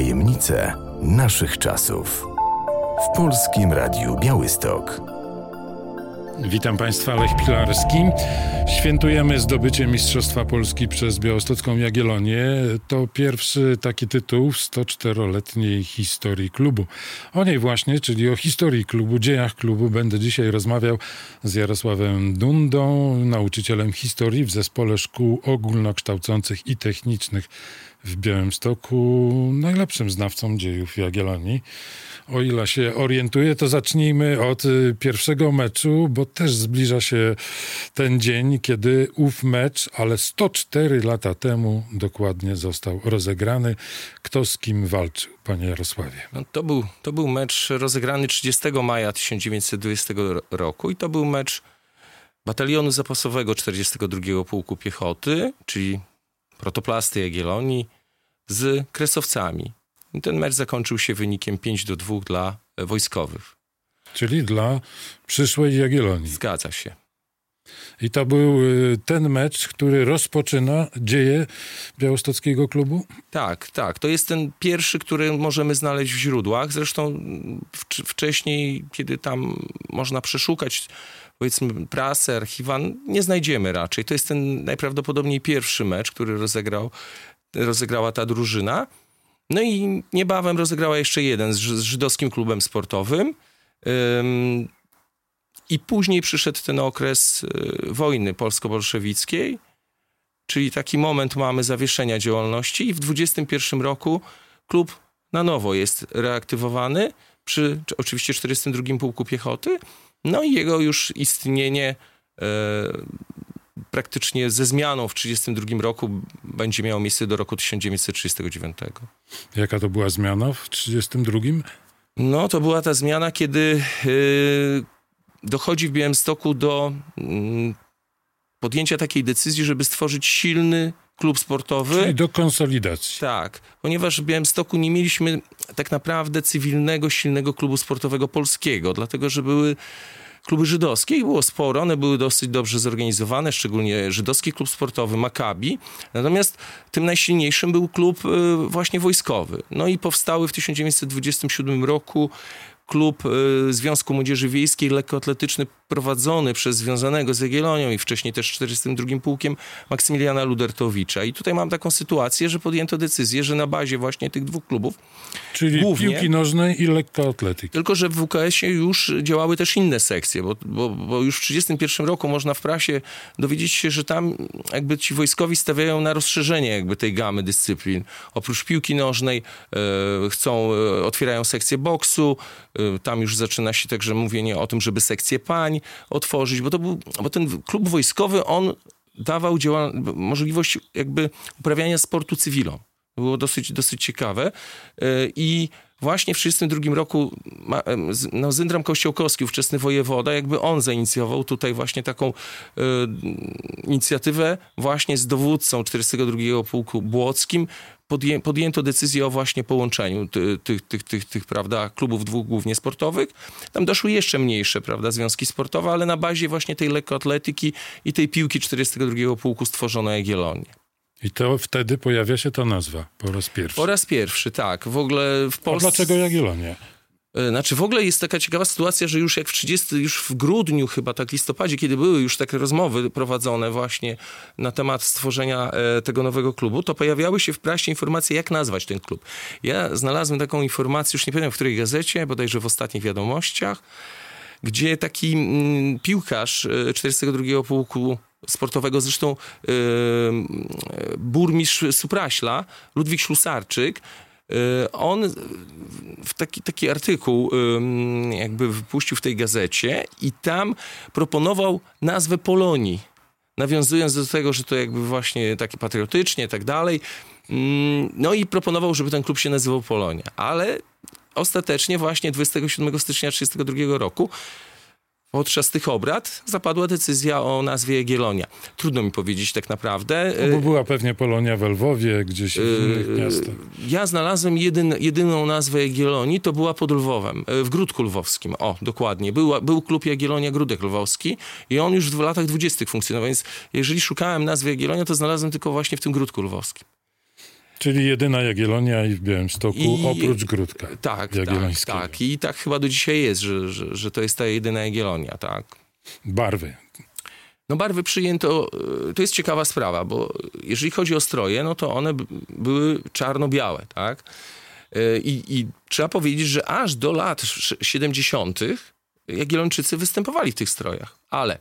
Tajemnice naszych czasów. W Polskim Radiu Białystok. Witam Państwa, Lech Pilarski. Świętujemy zdobycie Mistrzostwa Polski przez Białostocką Jagiellonię. To pierwszy taki tytuł w 104-letniej historii klubu. O niej właśnie, czyli o historii klubu, dziejach klubu, będę dzisiaj rozmawiał z Jarosławem Dundą, nauczycielem historii w Zespole Szkół Ogólnokształcących i Technicznych w Białymstoku, najlepszym znawcą dziejów Jagiellonii. O ile się orientuję, to zacznijmy od pierwszego meczu, bo też zbliża się ten dzień, kiedy ów mecz, ale 104 lata temu dokładnie został rozegrany. Kto z kim walczył, panie Jarosławie? No, to był mecz rozegrany 30 maja 1920 roku i to był mecz Batalionu Zapasowego 42 Pułku Piechoty, czyli protoplasty Jagiellonii, z Kresowcami. I ten mecz zakończył się wynikiem 5-2 dla wojskowych. Czyli dla przyszłej Jagiellonii. Zgadza się. I to był ten mecz, który rozpoczyna dzieje białostockiego klubu? Tak. To jest ten pierwszy, który możemy znaleźć w źródłach. Zresztą wcześniej, kiedy tam można przeszukać, powiedzmy, prasę, archiwa, nie znajdziemy raczej. To jest ten najprawdopodobniej pierwszy mecz, który rozegrała ta drużyna. No i niebawem rozegrała jeszcze jeden z żydowskim klubem sportowym. I później przyszedł ten okres wojny polsko-bolszewickiej, czyli taki moment mamy zawieszenia działalności i w 21 roku klub na nowo jest reaktywowany przy oczywiście 42 Pułku Piechoty. No i jego już istnienie praktycznie ze zmianą w 1932 roku będzie miało miejsce do roku 1939. Jaka to była zmiana w 1932? No, to była ta zmiana, kiedy dochodzi w Białymstoku do podjęcia takiej decyzji, żeby stworzyć silny klub sportowy. Czyli do konsolidacji. Tak, ponieważ w Białymstoku nie mieliśmy tak naprawdę cywilnego, silnego klubu sportowego polskiego, dlatego że były kluby żydowskie i było sporo, one były dosyć dobrze zorganizowane, szczególnie żydowski klub sportowy Maccabi. Natomiast tym najsilniejszym był klub właśnie wojskowy. No i powstały w 1927 roku klub Związku Młodzieży Wiejskiej lekkoatletyczny prowadzony przez związanego z Jagiellonią i wcześniej też 42 Pułkiem Maksymiliana Ludertowicza. I tutaj mam taką sytuację, że podjęto decyzję, że na bazie właśnie tych dwóch klubów, czyli głównie piłki nożnej i lekkoatletyki. Tylko że w WKS-ie już działały też inne sekcje, bo już w 1931 roku można w prasie dowiedzieć się, że tam jakby ci wojskowi stawiają na rozszerzenie jakby tej gamy dyscyplin. Oprócz piłki nożnej otwierają sekcję boksu, tam już zaczyna się także mówienie o tym, żeby sekcję pań otworzyć, bo ten klub wojskowy, on dawał możliwość jakby uprawiania sportu cywilom. To było dosyć ciekawe. I właśnie w 1932 roku Zyndram Kościołkowski, ówczesny wojewoda, jakby on zainicjował tutaj właśnie taką inicjatywę właśnie z dowódcą 42 Pułku Błockim. Podjęto decyzję o właśnie połączeniu tych prawda, klubów dwóch głównie sportowych. Tam doszły jeszcze mniejsze, prawda, związki sportowe, ale na bazie właśnie tej lekkoatletyki i tej piłki 42 Pułku stworzono Jagiellonię. I to wtedy pojawia się ta nazwa po raz pierwszy. Po raz pierwszy, tak. W ogóle w Polsce... A dlaczego Jagiellonia? Znaczy w ogóle jest taka ciekawa sytuacja, że już już w grudniu chyba, tak listopadzie, kiedy były już takie rozmowy prowadzone właśnie na temat stworzenia tego nowego klubu, to pojawiały się w prasie informacje, jak nazwać ten klub. Ja znalazłem taką informację, już nie pamiętam w której gazecie, bodajże w Ostatnich Wiadomościach, gdzie taki piłkarz 42 Pułku Sportowego, zresztą burmistrz Supraśla, Ludwik Ślusarczyk, on w taki artykuł jakby wypuścił w tej gazecie i tam proponował nazwę Polonii, nawiązując do tego, że to jakby właśnie takie patriotycznie i tak dalej. No i proponował, żeby ten klub się nazywał Polonia. Ale ostatecznie właśnie 27 stycznia 1932 roku podczas tych obrad zapadła decyzja o nazwie Jagiellonia. Trudno mi powiedzieć tak naprawdę. No bo była pewnie Polonia w Lwowie, gdzieś w innych miastach. Ja znalazłem jedyną nazwę Jagiellonii, to była pod Lwowem, w Gródku Lwowskim. O, dokładnie. Był klub Jagiellonia Gródek Lwowski i on już w latach 20. funkcjonował, więc jeżeli szukałem nazwy Jagiellonia, to znalazłem tylko właśnie w tym Gródku Lwowskim. Czyli jedyna Jagiellonia i w Białymstoku, oprócz Gródka Jagiellońskiego. Tak. I tak chyba do dzisiaj jest, że to jest ta jedyna Jagiellonia, tak. Barwy. No barwy przyjęto, to jest ciekawa sprawa, bo jeżeli chodzi o stroje, no to one były czarno-białe, tak. I trzeba powiedzieć, że aż do lat 70. Jagiellończycy występowali w tych strojach, ale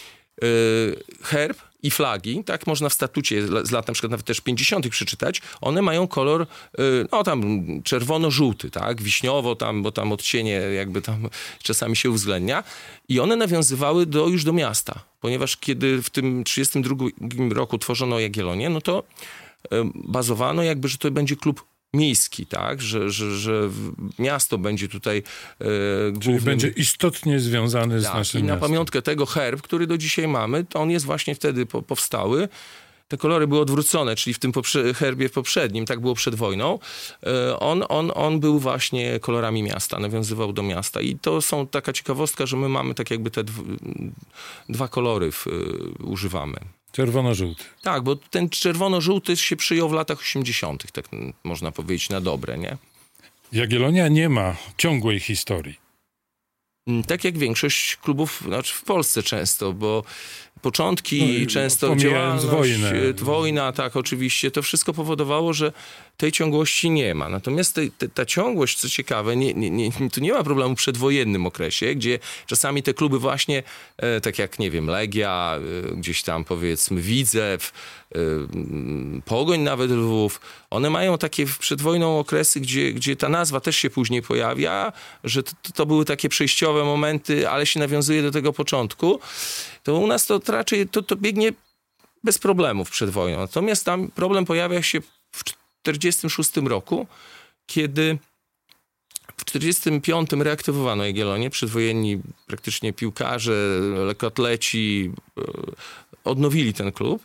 herb i flagi, tak można w statucie z lat na przykład nawet też 50. przeczytać, one mają kolor, no tam czerwono-żółty, tak, wiśniowo tam, bo tam odcienie jakby tam czasami się uwzględnia i one nawiązywały już do miasta, ponieważ kiedy w tym 32 roku tworzono Jagiellonię, no to bazowano jakby, że to będzie klub miejski, tak, że miasto będzie tutaj głównym... Czyli będzie istotnie związany z naszym miastem. I na pamiątkę tego herb, który do dzisiaj mamy, to on jest właśnie wtedy powstały. Te kolory były odwrócone, czyli w tym herbie poprzednim, tak było przed wojną, on był właśnie kolorami miasta, nawiązywał do miasta. I to są taka ciekawostka, że my mamy tak jakby te dwa kolory używamy. Czerwono-żółty. Tak, bo ten czerwono-żółty się przyjął w latach 80., tak można powiedzieć na dobre, nie? Jagiellonia nie ma ciągłej historii. Tak jak większość klubów, znaczy w Polsce często, bo początki często działalność, wojna, tak oczywiście, to wszystko powodowało, że tej ciągłości nie ma. Natomiast ta ciągłość, co ciekawe, tu nie ma problemu w przedwojennym okresie, gdzie czasami te kluby właśnie, tak jak, nie wiem, Legia, gdzieś tam powiedzmy Widzew, Pogoń nawet Lwów, one mają takie przed wojną okresy, gdzie ta nazwa też się później pojawia, że to były takie przejściowe momenty, ale się nawiązuje do tego początku. To u nas to raczej to biegnie bez problemów przed wojną. Natomiast tam problem pojawia się w 1946 roku, kiedy w 1945 reaktywowano Jagiellonię. Przedwojenni praktycznie piłkarze, lekkoatleci odnowili ten klub.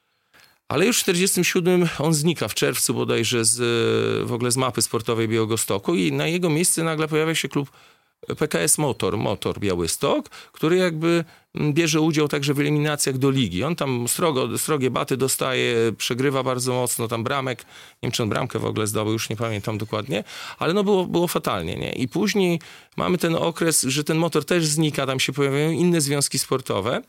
Ale już w 1947 on znika w czerwcu bodajże w ogóle z mapy sportowej Białegostoku i na jego miejsce nagle pojawia się klub PKS Motor Białystok, który jakby bierze udział także w eliminacjach do ligi. On tam srogie baty dostaje, przegrywa bardzo mocno, tam bramek, nie wiem czy on bramkę w ogóle zdobył, już nie pamiętam dokładnie, ale no było fatalnie, nie? I później mamy ten okres, że ten Motor też znika, tam się pojawiają inne związki sportowe.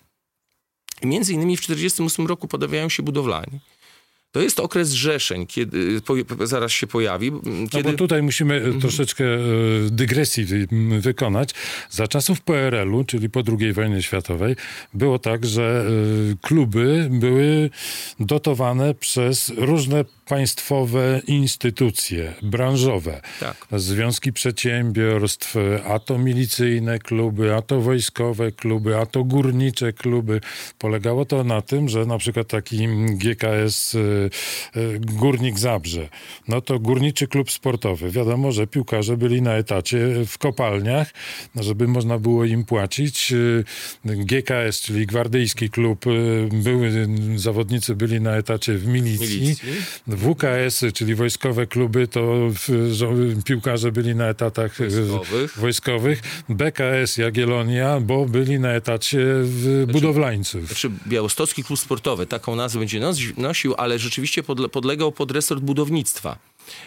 I między innymi w 1948 roku pojawiają się budowlani. To jest okres zrzeszeń, kiedy zaraz się pojawi. No bo tutaj musimy troszeczkę dygresji wykonać. Za czasów PRL-u, czyli po II wojnie światowej, było tak, że kluby były dotowane przez różne państwowe instytucje branżowe. Tak. Związki przedsiębiorstw, a to milicyjne kluby, a to wojskowe kluby, a to górnicze kluby. Polegało to na tym, że na przykład taki GKS Górnik Zabrze, no to górniczy klub sportowy. Wiadomo, że piłkarze byli na etacie w kopalniach, żeby można było im płacić. GKS, czyli gwardyjski klub, zawodnicy byli na etacie w milicji. WKS, czyli wojskowe kluby, to piłkarze byli na etatach wojskowych. BKS Jagiellonia, bo byli na etacie budowlańców. Znaczy Białostocki Klub Sportowy, taką nazwę będzie nosił, ale rzeczywiście podlegał pod resort budownictwa.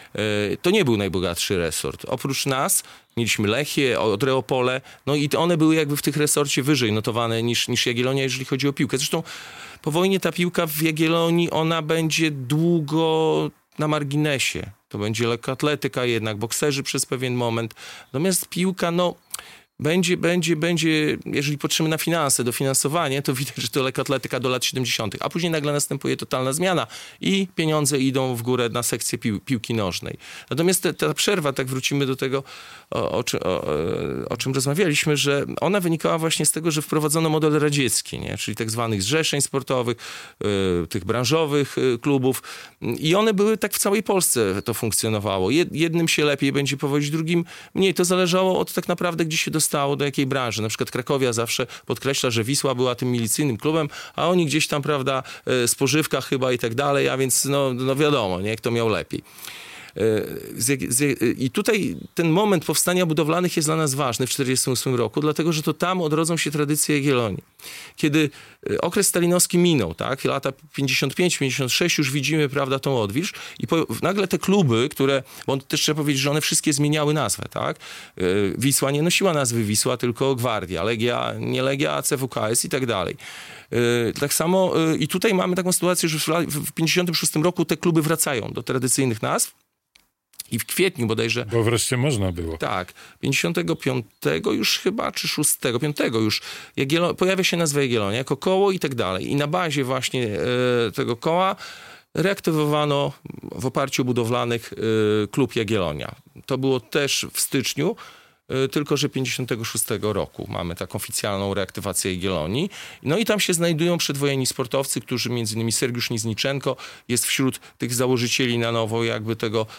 To nie był najbogatszy resort. Oprócz nas mieliśmy Lechię, Odreopole, no i one były jakby w tych resorcie wyżej notowane niż Jagiellonia, jeżeli chodzi o piłkę. Zresztą po wojnie ta piłka w Jagiellonii, ona będzie długo na marginesie. To będzie lekkoatletyka jednak, bokserzy przez pewien moment. Natomiast piłka, no będzie, jeżeli patrzymy na finanse, dofinansowanie, to widać, że to lekkoatletyka do lat 70., a później nagle następuje totalna zmiana i pieniądze idą w górę na sekcję piłki nożnej. Natomiast ta przerwa, tak wrócimy do tego, o czym rozmawialiśmy, że ona wynikała właśnie z tego, że wprowadzono model radziecki, nie? Czyli tak zwanych zrzeszeń sportowych, tych branżowych klubów i one były tak w całej Polsce to funkcjonowało. Jednym się lepiej będzie powodzić, drugim mniej. To zależało od tak naprawdę, gdzie się dostało, do jakiej branży. Na przykład Krakowia zawsze podkreśla, że Wisła była tym milicyjnym klubem, a oni gdzieś tam, prawda, spożywka chyba i tak dalej, a więc no wiadomo, nie, kto miał lepiej. I tutaj ten moment powstania budowlanych jest dla nas ważny w 1948 roku, dlatego, że to tam odrodzą się tradycje Jagiellonii. Kiedy okres stalinowski minął, tak, lata 55-56 już widzimy, prawda, tą odwilż i nagle te kluby, które, bo też trzeba powiedzieć, że one wszystkie zmieniały nazwę, tak. Wisła nie nosiła nazwy Wisła, tylko Gwardia, Legia, nie Legia, a CWKS i tak dalej. Tak samo i tutaj mamy taką sytuację, że w 56 roku te kluby wracają do tradycyjnych nazw. I w kwietniu bodajże... Bo wreszcie można było. Tak. 55 już chyba, czy 5 już pojawia się nazwa Jagiellonia jako koło i tak dalej. I na bazie właśnie tego koła reaktywowano w oparciu o budowlanych klub Jagiellonia. To było też w styczniu, tylko że 56 roku mamy taką oficjalną reaktywację Jagiellonii. No i tam się znajdują przedwojenni sportowcy, którzy między innymi Sergiusz Nizniczenko jest wśród tych założycieli na nowo jakby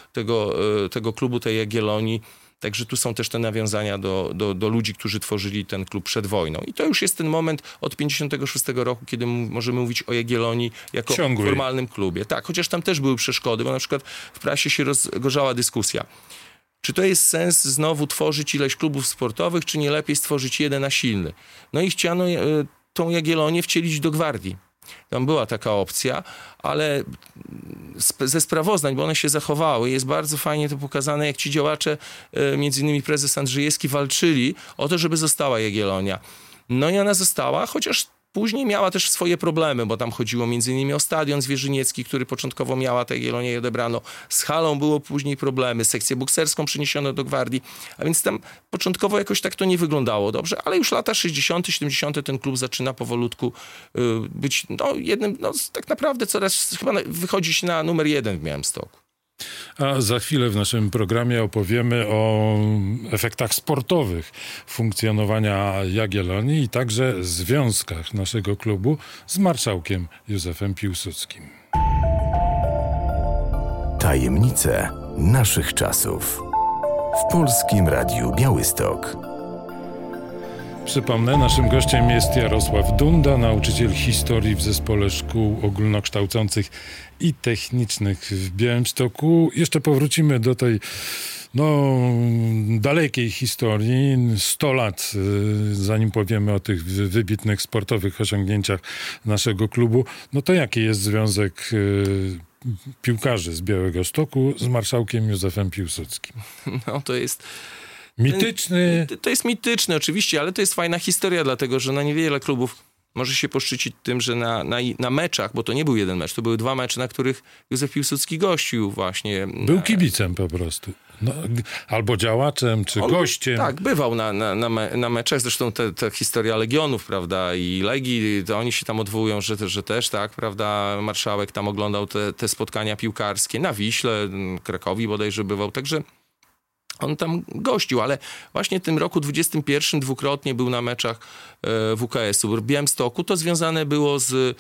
tego klubu, tej Jagiellonii. Także tu są też te nawiązania do ludzi, którzy tworzyli ten klub przed wojną. I to już jest ten moment od 56 roku, kiedy możemy mówić o Jagiellonii jako formalnym klubie. Tak, chociaż tam też były przeszkody, bo na przykład w prasie się rozgorzała dyskusja. Czy to jest sens znowu tworzyć ileś klubów sportowych, czy nie lepiej stworzyć jeden a silny? No i chciano tą Jagiellonię wcielić do Gwardii. Tam była taka opcja, ale ze sprawozdań, bo one się zachowały, jest bardzo fajnie to pokazane, jak ci działacze, między innymi prezes Andrzejewski, walczyli o to, żeby została Jagiellonia. No i ona została, chociaż później miała też swoje problemy, bo tam chodziło między innymi o stadion zwierzyniecki, który początkowo miała ta Jagiellonia i odebrano. Z halą było później problemy, sekcję bokserską przeniesiono do Gwardii, a więc tam początkowo jakoś tak to nie wyglądało dobrze, ale już lata 60., 70. ten klub zaczyna powolutku być jednym, tak naprawdę coraz, chyba wychodzi się na numer 1 w Białymstoku. A za chwilę w naszym programie opowiemy o efektach sportowych funkcjonowania Jagiellonii i także związkach naszego klubu z marszałkiem Józefem Piłsudskim. Tajemnice naszych czasów. W Polskim Radiu Białystok. Przypomnę, naszym gościem jest Jarosław Dunda, nauczyciel historii w Zespole Szkół Ogólnokształcących i Technicznych w Białymstoku. Jeszcze powrócimy do tej dalekiej historii, 100 lat, zanim powiemy o tych wybitnych sportowych osiągnięciach naszego klubu. No to jaki jest związek piłkarzy z Białegostoku z marszałkiem Józefem Piłsudskim? No to jest... Mityczny. To jest mityczne oczywiście, ale to jest fajna historia, dlatego że niewiele klubów może się poszczycić tym, że na meczach, bo to nie był jeden mecz, to były 2 mecze, na których Józef Piłsudski gościł właśnie. Był kibicem po prostu. Albo działaczem, czy gościem. Tak, bywał na meczach. Zresztą ta historia Legionów, prawda, i Legii, to oni się tam odwołują, że też, tak, prawda, marszałek tam oglądał te spotkania piłkarskie na Wiśle, Krakowi bodajże bywał, także on tam gościł, ale właśnie w tym roku 21 dwukrotnie był na meczach WKS-u. W Białymstoku to związane było z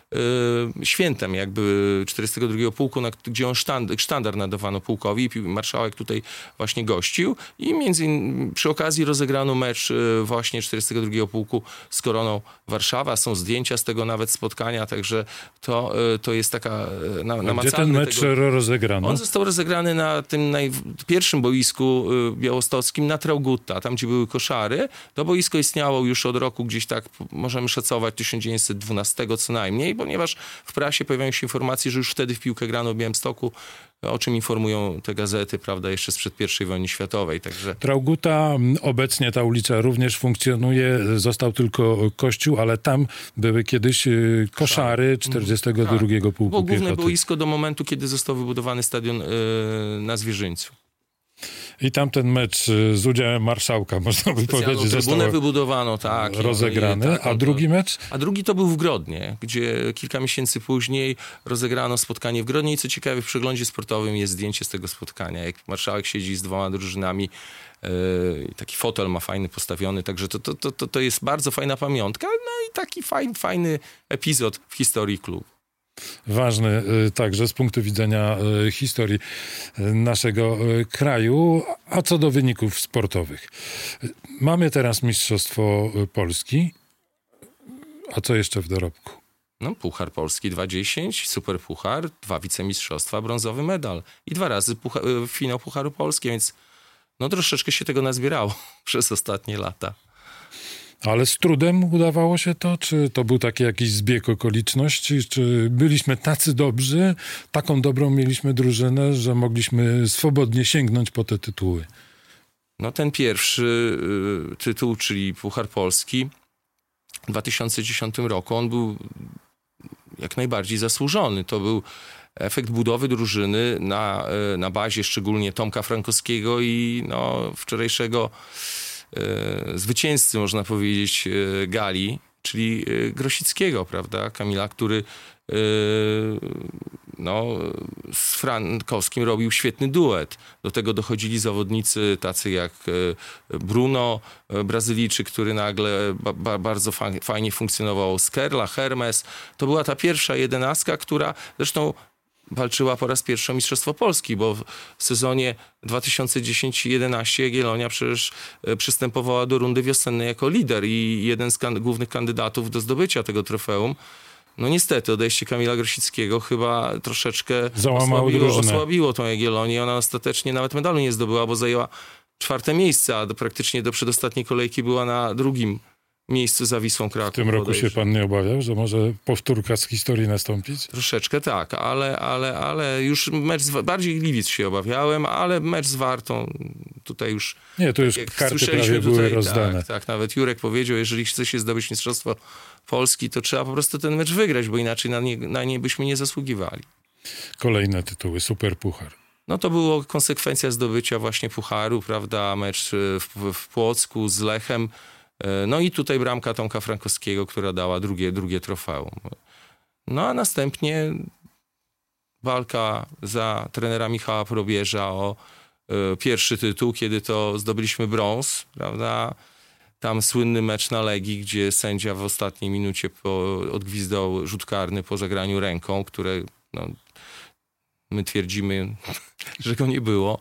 świętem jakby 42 pułku, gdzie on sztandar nadawano pułkowi i marszałek tutaj właśnie gościł i przy okazji rozegrano mecz właśnie 42 pułku z Koroną Warszawa. Są zdjęcia z tego nawet spotkania, także to jest taka namacalne. Gdzie ten mecz rozegrano? On został rozegrany na tym pierwszym boisku białostockim na Traugutta, tam gdzie były koszary. To boisko istniało już od roku gdzieś tak, możemy szacować, 1912 co najmniej, ponieważ w prasie pojawiają się informacje, że już wtedy w piłkę grano w Białymstoku, o czym informują te gazety, prawda, jeszcze sprzed I wojny światowej. Także... Traugutta, obecnie ta ulica również funkcjonuje, został tylko kościół, ale tam były kiedyś koszary 42 pułku było główne piechoty. boisko do momentu, kiedy został wybudowany stadion na Zwierzyńcu. I tamten mecz z udziałem marszałka, można by powiedzieć, został wybudowano, tak. Rozegrany. A drugi mecz? A drugi to był w Grodnie, gdzie kilka miesięcy później rozegrano spotkanie w Grodnie i co ciekawe, w przeglądzie sportowym jest zdjęcie z tego spotkania, jak marszałek siedzi z 2 drużynami, taki fotel ma fajny postawiony, także to jest bardzo fajna pamiątka, no i taki fajny epizod w historii klubu. Ważny także z punktu widzenia historii naszego kraju. A co do wyników sportowych? Mamy teraz Mistrzostwo Polski. A co jeszcze w dorobku? No, Puchar Polski 2-10, Superpuchar, 2 wicemistrzostwa, brązowy medal i 2 razy finał Pucharu Polski, więc no troszeczkę się tego nazbierało przez ostatnie lata. Ale z trudem udawało się to? Czy to był taki jakiś zbieg okoliczności? Czy byliśmy tacy dobrzy, taką dobrą mieliśmy drużynę, że mogliśmy swobodnie sięgnąć po te tytuły? No ten pierwszy tytuł, czyli Puchar Polski w 2010 roku, on był jak najbardziej zasłużony. To był efekt budowy drużyny na bazie szczególnie Tomka Frankowskiego i no, wczorajszego zwycięzcy, można powiedzieć, gali, czyli Grosickiego, prawda? Kamila, który z Frankowskim robił świetny duet. Do tego dochodzili zawodnicy tacy jak Bruno, Brazylijczyk, który nagle bardzo fajnie funkcjonował, Skerla, Hermes. To była ta pierwsza 11, która zresztą walczyła po raz pierwszy o Mistrzostwo Polski, bo w sezonie 2010-11 Jagiellonia przecież przystępowała do rundy wiosennej jako lider i jeden z głównych kandydatów do zdobycia tego trofeum. No niestety odejście Kamila Grosickiego chyba troszeczkę osłabiło tą Jagiellonię. Ona ostatecznie nawet medalu nie zdobyła, bo zajęła 4. miejsce, a praktycznie do przedostatniej kolejki była na 2. miejscu za Wisłą Kraków. W tym roku się pan nie obawiał, że może powtórka z historii nastąpić? Troszeczkę tak, ale już mecz bardziej Gliwic się obawiałem, ale mecz z Wartą tutaj już... Nie, to już karty prawie były rozdane. Tak, nawet Jurek powiedział, jeżeli chce się zdobyć Mistrzostwo Polski, to trzeba po prostu ten mecz wygrać, bo inaczej na nie byśmy nie zasługiwali. Kolejne tytuły, Superpuchar. No to było konsekwencja zdobycia właśnie Pucharu, prawda, mecz w Płocku z Lechem. No i tutaj bramka Tomka Frankowskiego, która dała drugie trofeum. No a następnie walka za trenera Michała Probierza o pierwszy tytuł, kiedy to zdobyliśmy brąz, prawda? Tam słynny mecz na Legii, gdzie sędzia w ostatniej minucie odgwizdał rzut karny po zagraniu ręką, które no, my twierdzimy, że go nie było.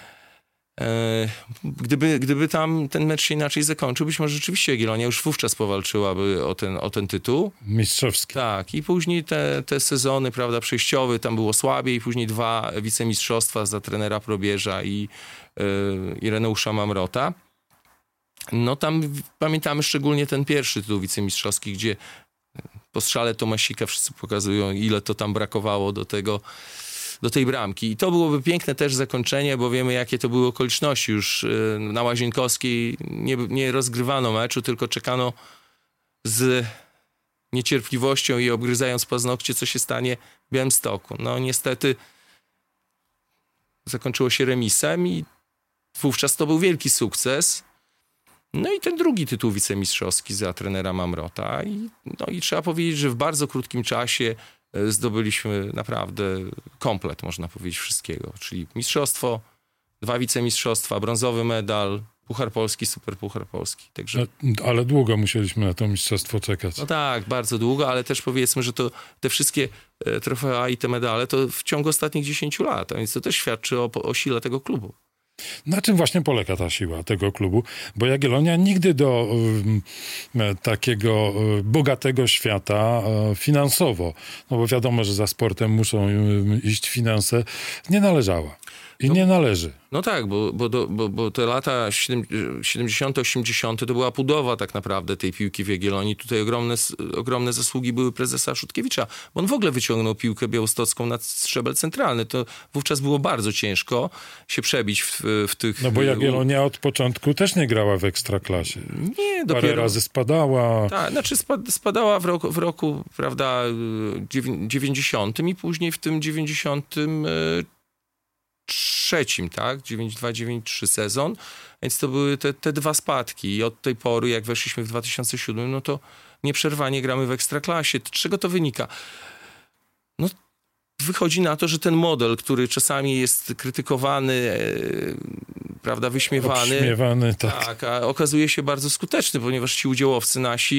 Gdyby tam ten mecz się inaczej zakończył, być może rzeczywiście Jagiellonia już wówczas powalczyłaby o ten tytuł. Mistrzowski. Tak, i później te sezony, prawda, przejściowe, tam było słabiej, później 2 wicemistrzostwa za trenera Probierza i Ireneusza Mamrota. No tam pamiętamy szczególnie ten pierwszy tytuł wicemistrzowski, gdzie po strzale Tomasika wszyscy pokazują, ile to tam brakowało do tej bramki. I to byłoby piękne też zakończenie, bo wiemy, jakie to były okoliczności. Już na Łazienkowskiej nie rozgrywano meczu, tylko czekano z niecierpliwością i obgryzając paznokcie, co się stanie w Białymstoku. No niestety zakończyło się remisem i wówczas to był wielki sukces. No i ten drugi tytuł wicemistrzowski za trenera Mamrota. I trzeba powiedzieć, że w bardzo krótkim czasie zdobyliśmy naprawdę komplet, można powiedzieć, wszystkiego. Czyli mistrzostwo, 2 wicemistrzostwa, brązowy medal, Puchar Polski, Superpuchar Polski. Także... Ale długo musieliśmy na to mistrzostwo czekać. No tak, bardzo długo, ale też powiedzmy, że to te wszystkie trofea i te medale to w ciągu ostatnich 10 lat, a więc to też świadczy o sile tego klubu. Na czym właśnie polega ta siła tego klubu? Bo Jagiellonia nigdy do takiego bogatego świata finansowo, no bo wiadomo, że za sportem muszą iść finanse, nie należała. I nie należy. No tak, bo te lata 70., 80. to była budowa tak naprawdę tej piłki w Jagiellonii. Tutaj ogromne zasługi były prezesa Szutkiewicza, bo on w ogóle wyciągnął piłkę białostocką na szczebel centralny. To wówczas było bardzo ciężko się przebić w tych... No bo Jagiellonia od początku też nie grała w Ekstraklasie. Nie, dopiero... Parę razy spadała. Tak, znaczy spadała w roku, prawda, 90 i później w tym 93, tak? 92-93 sezon. Więc to były te 2 spadki. I od tej pory, jak weszliśmy w 2007, no to nieprzerwanie gramy w Ekstraklasie. Z czego to wynika? No, wychodzi na to, że ten model, który czasami jest krytykowany, prawda, wyśmiewany. Obśmiewany, tak. Tak, a okazuje się bardzo skuteczny, ponieważ ci udziałowcy nasi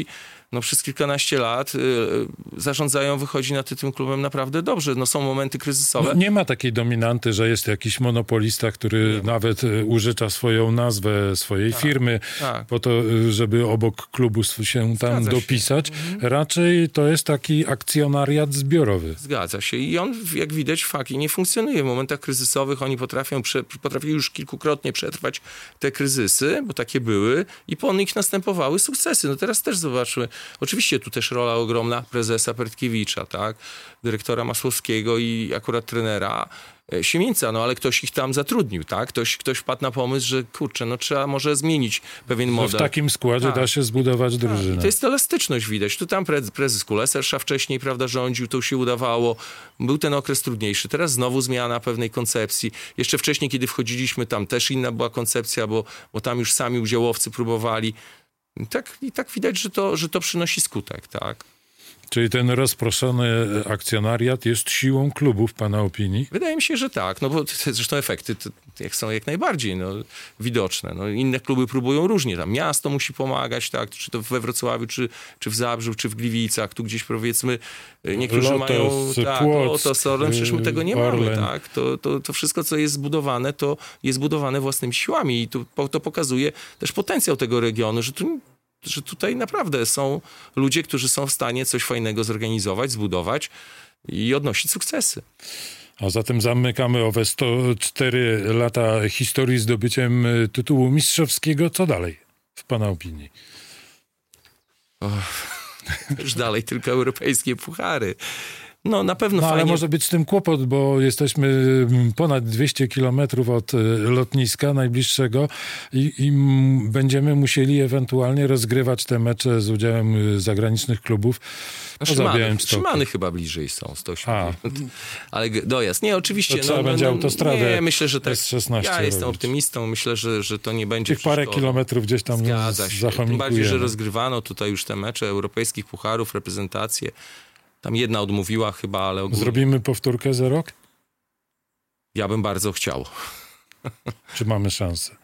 przez kilkanaście lat zarządzają, wychodzi na tym klubem naprawdę dobrze. Są momenty kryzysowe. Nie ma takiej dominanty, że jest jakiś monopolista, który nawet użycza swoją nazwę swojej firmy po to, żeby obok klubu się tam dopisać. Raczej to jest taki akcjonariat zbiorowy. Zgadza się. I on, jak widać, nie funkcjonuje. W momentach kryzysowych oni potrafili już kilkukrotnie przetrwać te kryzysy, bo takie były i po nich następowały sukcesy. Teraz też zobaczmy. Oczywiście tu też rola ogromna prezesa Pertkiewicza, tak? Dyrektora Masłowskiego i akurat trenera Siemińca, ale ktoś ich tam zatrudnił, tak? Ktoś wpadł na pomysł, że kurczę, trzeba może zmienić pewien model. W takim składzie da się zbudować drużynę. To jest elastyczność widać. Tu tam prezes Kulesersza wcześniej, prawda, rządził, to się udawało. Był ten okres trudniejszy. Teraz znowu zmiana pewnej koncepcji. Jeszcze wcześniej, kiedy wchodziliśmy, tam też inna była koncepcja, bo tam już sami udziałowcy próbowali. I tak widać, że to przynosi skutek, tak? Czyli ten rozproszony akcjonariat jest siłą klubu, w pana opinii? Wydaje mi się, że tak, bo zresztą efekty są jak najbardziej widoczne. Inne kluby próbują różnie. Tam miasto musi pomagać, tak? Czy to we Wrocławiu, czy w Zabrzu, czy w Gliwicach. Tu gdzieś powiedzmy niektórzy Lotos, mają Płock, Lotos, Orlen, przecież my tego nie Orlen. mamy. Tak? To wszystko, co jest zbudowane, to jest zbudowane własnymi siłami i to pokazuje też potencjał tego regionu, że tutaj naprawdę są ludzie, którzy są w stanie coś fajnego zorganizować, zbudować i odnosić sukcesy. A zatem zamykamy owe 104 lata historii zdobyciem tytułu mistrzowskiego. Co dalej, w pana opinii? Już dalej tylko europejskie puchary. Na pewno fajnie. Ale może być z tym kłopot, bo jesteśmy ponad 200 kilometrów od lotniska najbliższego i będziemy musieli ewentualnie rozgrywać te mecze z udziałem zagranicznych klubów poza Białymstokiem. Szymany chyba bliżej są, 180. Ale dojazd. Nie, oczywiście. To trzeba będzie autostradę. Nie, myślę, że tak. Ja jestem robić. optymistą. Myślę, że to nie będzie tych parę kilometrów gdzieś tam zachomikujemy. Tym bardziej, że rozgrywano tutaj już te mecze europejskich pucharów, reprezentacje. Tam jedna odmówiła chyba, ale ogólnie... Zrobimy powtórkę za rok? Ja bym bardzo chciał. Czy mamy szansę?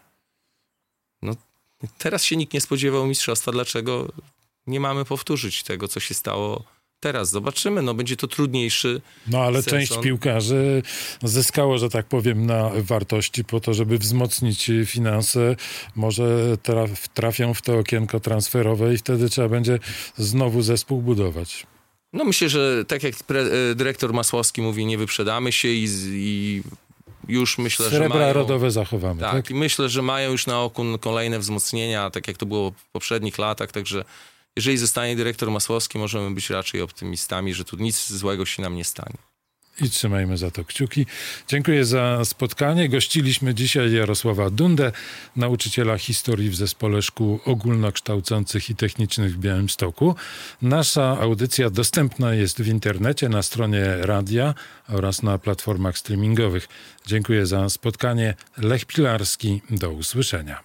Teraz się nikt nie spodziewał mistrzostwa. Dlaczego nie mamy powtórzyć tego, co się stało teraz? Zobaczymy. Będzie to trudniejszy ale sezon. część piłkarzy zyskało, że tak powiem, na wartości po to, żeby wzmocnić finanse. Może trafią w to okienko transferowe i wtedy trzeba będzie znowu zespół budować. Myślę, że tak jak dyrektor Masłowski mówi, nie wyprzedamy się i już myślę, że mają... Srebra rodowe zachowamy, tak? I myślę, że mają już na oku kolejne wzmocnienia, tak jak to było w poprzednich latach, także jeżeli zostanie dyrektor Masłowski, możemy być raczej optymistami, że tu nic złego się nam nie stanie. I trzymajmy za to kciuki. Dziękuję za spotkanie. Gościliśmy dzisiaj Jarosława Dundę, nauczyciela historii w Zespole Szkół Ogólnokształcących i Technicznych w Białymstoku. Nasza audycja dostępna jest w internecie, na stronie radia oraz na platformach streamingowych. Dziękuję za spotkanie. Lech Pilarski. Do usłyszenia.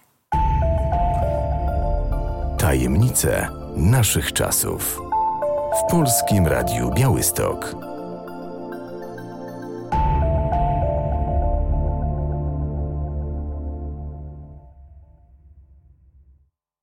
Tajemnice naszych czasów. W Polskim Radiu Białystok.